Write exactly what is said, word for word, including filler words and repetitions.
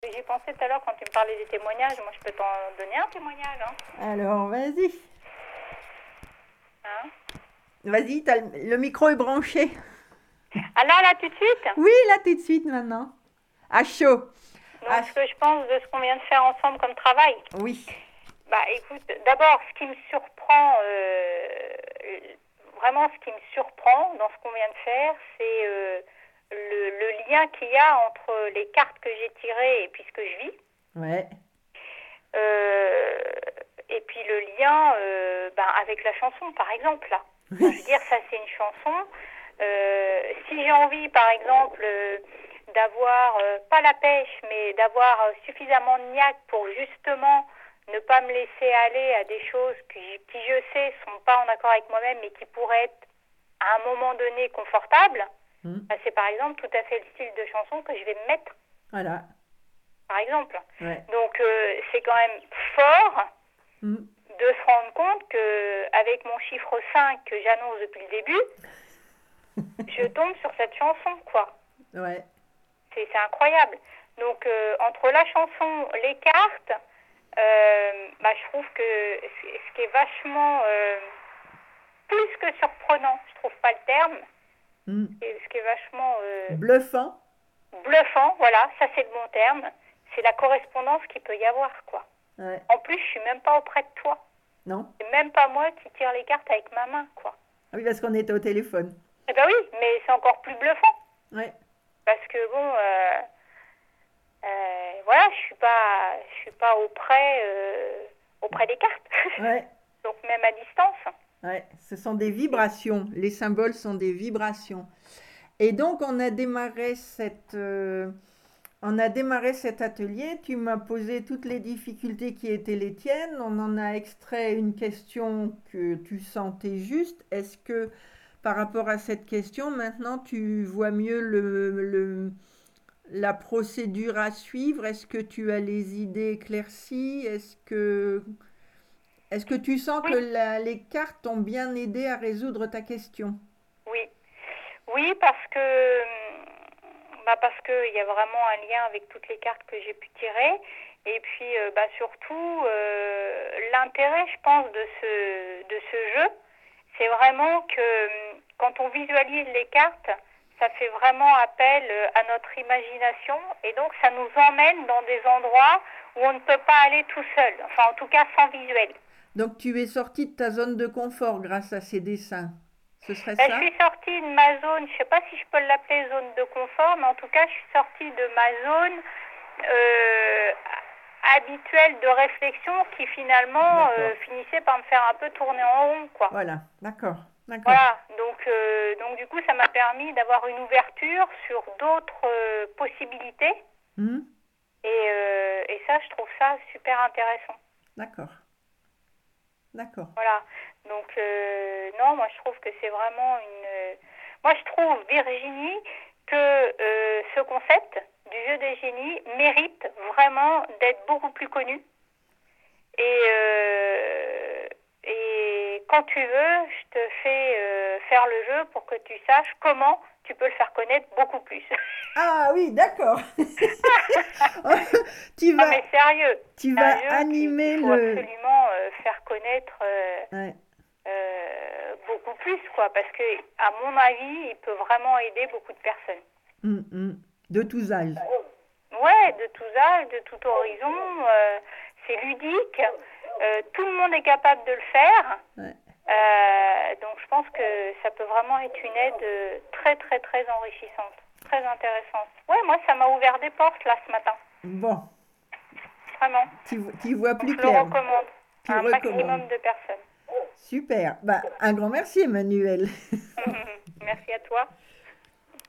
J'y pensais tout à l'heure quand tu me parlais des témoignages. Moi, je peux t'en donner un témoignage. Hein. Alors, vas-y. Hein Vas-y, t'as le, le micro est branché. Ah là, là, tout de suite. Oui, là, tout de suite, maintenant. À chaud. À Donc, ce que je pense de ce qu'on vient de faire ensemble comme travail. Oui. Bah, écoute, d'abord, ce qui me surprend, euh, vraiment, ce qui me surprend dans ce qu'on vient de faire, c'est euh, le, le lien qu'il y a entre les cartes que j'ai tirées et puis ce que je vis. Ouais. Euh, et puis le lien euh, ben, avec la chanson, par exemple. Là. Enfin, je veux dire, ça, c'est une chanson. Euh, si j'ai envie, par exemple, euh, d'avoir, euh, pas la pêche, mais d'avoir euh, suffisamment de niaque pour justement ne pas me laisser aller à des choses qui, qui je sais, sont pas en accord avec moi-même, mais qui pourraient être à un moment donné confortables, Mmh. ben, c'est par exemple tout à fait le style de chanson que je vais me mettre. Voilà. Par exemple. Ouais. Donc euh, c'est quand même fort Mmh. de se rendre compte que avec mon chiffre cinq que j'annonce depuis le début, je tombe sur cette chanson, quoi. Ouais. C'est, c'est incroyable. Donc euh, entre la chanson, les cartes, euh, bah, je trouve que ce qui est vachement euh, plus que surprenant, je trouve pas le terme, Mmh. et ce qui est vachement euh, Bluffant. bluffant, voilà, ça c'est le bon terme, c'est la correspondance qu'il peut y avoir, quoi. Ouais. En plus, je suis même pas auprès de toi. Non. C'est même pas moi qui tire les cartes avec ma main, quoi. Ah oui, parce qu'on était au téléphone. Eh ben oui, mais c'est encore plus bluffant. Ouais. Parce que bon, euh, euh, voilà, je suis pas, je suis pas auprès, euh, auprès des cartes. Ouais. Donc même à distance. Ouais. Ce sont des vibrations. Les symboles sont des vibrations. Et donc, on a démarré cette, euh, on a démarré cet atelier. Tu m'as posé toutes les difficultés qui étaient les tiennes. On en a extrait une question que tu sentais juste. Est-ce que, par rapport à cette question, maintenant, tu vois mieux le, le- la procédure à suivre? Est-ce que tu as les idées éclaircies? Est-ce que, est-ce que tu sens que Oui, la- les cartes t'ont bien aidé à résoudre ta question? oui, oui, parce que, bah parce que il y a vraiment un lien avec toutes les cartes que j'ai pu tirer. Et puis, euh, bah surtout, euh, l'intérêt, je pense, de ce, de ce jeu, c'est vraiment que quand on visualise les cartes, ça fait vraiment appel à notre imagination et donc ça nous emmène dans des endroits où on ne peut pas aller tout seul, enfin en tout cas sans visuel. Donc tu es sorti de ta zone de confort grâce à ces dessins. Ce serait Ben, je ça? suis sortie de ma zone, je ne sais pas si je peux l'appeler zone de confort, mais en tout cas je suis sortie de ma zone euh, habituelle de réflexion qui finalement D'accord. euh, finissait par me faire un peu tourner en rond, quoi. Voilà, d'accord, d'accord. Voilà, donc, euh, donc du coup, ça m'a permis d'avoir une ouverture sur d'autres euh, possibilités. Mhm. Et, euh, et ça, je trouve ça super intéressant. D'accord, d'accord. Voilà, donc euh, non, moi je trouve que c'est vraiment une... euh, Moi je trouve, Virginie, que euh, ce concept du jeu des génies mérite vraiment d'être beaucoup plus connu. Et, euh, et quand tu veux, je te fais euh, faire le jeu pour que tu saches comment tu peux le faire connaître beaucoup plus. Ah oui, d'accord. Tu Non vas, mais sérieux, tu c'est un vas jeu qu'il qu'il animer faut le... absolument euh, faire connaître euh, Ouais. euh, beaucoup plus, quoi, parce que à mon avis, il peut vraiment aider beaucoup de personnes. Mm, mm. De tous âges. Ouais, de tous âges, de tout horizon, euh, c'est ludique, euh, tout le monde est capable de le faire. Ouais. Euh, donc je pense que ça peut vraiment être une aide euh, très très très enrichissante, très intéressante. Ouais, moi ça m'a ouvert des portes là ce matin, Bon, vraiment. tu, tu vois Donc plus je le clair. recommande Tu à un recommandes. maximum de personnes. Super. Bah, un grand merci, Emmanuel. Merci à toi.